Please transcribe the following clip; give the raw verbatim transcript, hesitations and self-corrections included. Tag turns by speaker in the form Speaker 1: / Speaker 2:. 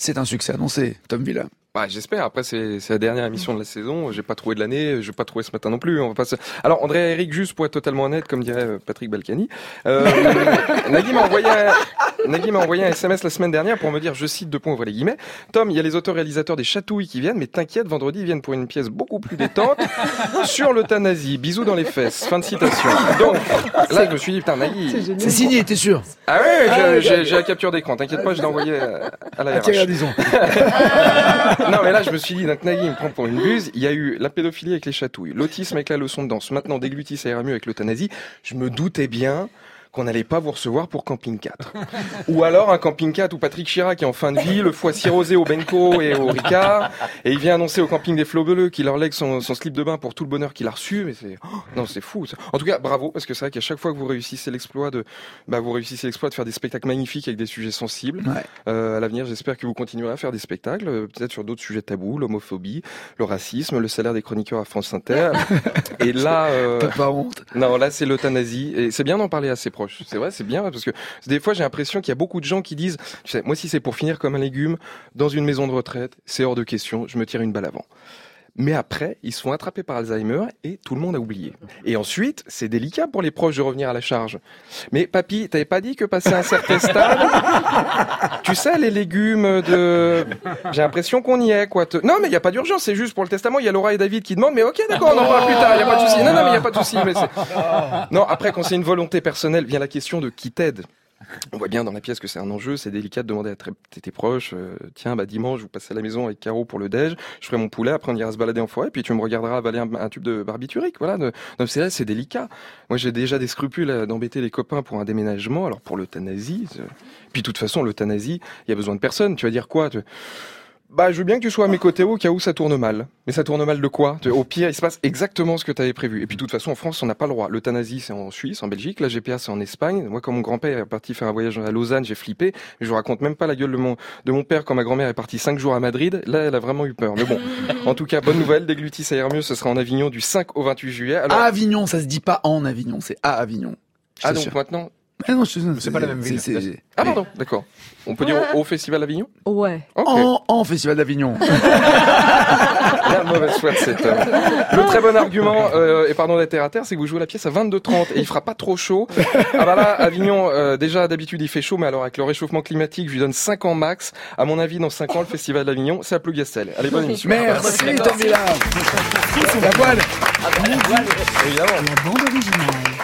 Speaker 1: C'est un succès annoncé, Tom Villa.
Speaker 2: Bah, j'espère. Après, c'est, c'est la dernière émission de la saison. J'ai pas trouvé de l'année. Je vais pas trouver ce matin non plus. On va pas se... Alors, André et Eric, juste pour être totalement honnête, comme dirait Patrick Balkany, euh, Nagui m'a envoyé un... Nagui m'a envoyé un S M S la semaine dernière pour me dire, je cite deux points, ouvrez les guillemets. Tom, il y a les auteurs-réalisateurs des Chatouilles qui viennent, mais t'inquiète, vendredi, ils viennent pour une pièce beaucoup plus détente sur l'euthanasie. Bisous dans les fesses. Fin de citation. Donc, là, je me suis dit, putain, Nagui.
Speaker 1: C'est, c'est signé, t'es sûr?
Speaker 2: Ah ouais, j'ai, j'ai, j'ai la capture d'écran. T'inquiète pas, je l'ai envoyé à la R H.
Speaker 1: Disons.
Speaker 2: Non, mais là, je me suis dit, donc Nagui me prend pour une buse. Il y a eu la pédophilie avec les chatouilles, l'autisme avec la leçon de danse, maintenant des glutis à R M U avec l'euthanasie. Je me doutais bien qu'on n'allait pas vous recevoir pour Camping quatre. Ou alors un Camping quatre où Patrick Chirac est en fin de vie, le foie cirrhosé au Benko et au Ricard, et il vient annoncer au Camping des Flots Bleus qu'il leur lègue son, son slip de bain pour tout le bonheur qu'il a reçu, mais c'est, oh, non, c'est fou, ça. En tout cas, bravo, parce que c'est vrai qu'à chaque fois que vous réussissez l'exploit de, bah, vous réussissez l'exploit de faire des spectacles magnifiques avec des sujets sensibles.
Speaker 1: Ouais.
Speaker 2: Euh, à l'avenir, j'espère que vous continuerez à faire des spectacles, euh, peut-être sur d'autres sujets tabous, l'homophobie, le racisme, le salaire des chroniqueurs à France Inter. Et là, euh...
Speaker 1: T'as pas honte.
Speaker 2: Non, là, c'est l'euthanasie. Et c'est bien d'en parler à ses proches. C'est vrai, c'est bien, parce que des fois, j'ai l'impression qu'il y a beaucoup de gens qui disent, tu sais, moi, si c'est pour finir comme un légume dans une maison de retraite, c'est hors de question, je me tire une balle avant. Mais après, ils se font attraper par Alzheimer et tout le monde a oublié. Et ensuite, c'est délicat pour les proches de revenir à la charge. Mais papy, t'avais pas dit que passé un certain stade, tu sais, les légumes de... J'ai l'impression qu'on y est, quoi. Non, mais il y a pas d'urgence, c'est juste pour le testament. Il y a Laura et David qui demandent, mais ok, d'accord, on en parlera plus tard, il y a pas de souci. Non, non, mais il y a pas de souci. Mais c'est... Non, après, quand c'est une volonté personnelle, vient la question de qui t'aide. On voit bien dans la pièce que c'est un enjeu, c'est délicat de demander à tes, tes proches, euh, tiens, bah dimanche, vous passez à la maison avec Caro pour le déj, je ferai mon poulet, après on ira se balader en forêt, puis tu me regarderas avaler un, un tube de barbiturique, voilà. De, donc c'est, c'est délicat. Moi, j'ai déjà des scrupules à, d'embêter les copains pour un déménagement, alors pour l'euthanasie, c'est... puis de toute façon, l'euthanasie, il y a besoin de personne. Tu vas dire quoi? tu... Bah, je veux bien que tu sois à mes côtés au cas où ça tourne mal. Mais ça tourne mal de quoi? Au pire, il se passe exactement ce que tu avais prévu. Et puis, de toute façon, en France, on n'a pas le droit. L'euthanasie, c'est en Suisse, en Belgique. La G P A, c'est en Espagne. Moi, quand mon grand-père est parti faire un voyage à Lausanne, j'ai flippé. Mais je vous raconte même pas la gueule de mon, de mon père quand ma grand-mère est partie cinq jours à Madrid. Là, elle a vraiment eu peur. Mais bon. En tout cas, bonne nouvelle. Des glutis à R M U, ce sera en Avignon du cinq au vingt-huit juillet. Alors...
Speaker 1: À Avignon, ça se dit pas en Avignon, c'est à Avignon.
Speaker 2: Ah, donc maintenant...
Speaker 1: Ah non, je, c'est,
Speaker 3: c'est pas la même ville.
Speaker 1: C'est, c'est...
Speaker 2: Ah pardon, d'accord. On peut dire au, au Festival d'Avignon?
Speaker 4: Ouais.
Speaker 2: Okay.
Speaker 1: En, en Festival d'Avignon.
Speaker 2: La mauvaise foi de cet homme. Le très bon argument, euh, et pardon d'être terre à terre, c'est que vous jouez la pièce à vingt-deux trente et il fera pas trop chaud. Ah bah là, Avignon, euh, déjà d'habitude il fait chaud, mais alors avec le réchauffement climatique, je lui donne cinq ans max. À mon avis, dans cinq ans, le Festival d'Avignon, c'est à Plougastel. Allez, bonne émission.
Speaker 1: Merci, Tom Villa. La voile.
Speaker 2: Évidemment.
Speaker 5: La bande originale.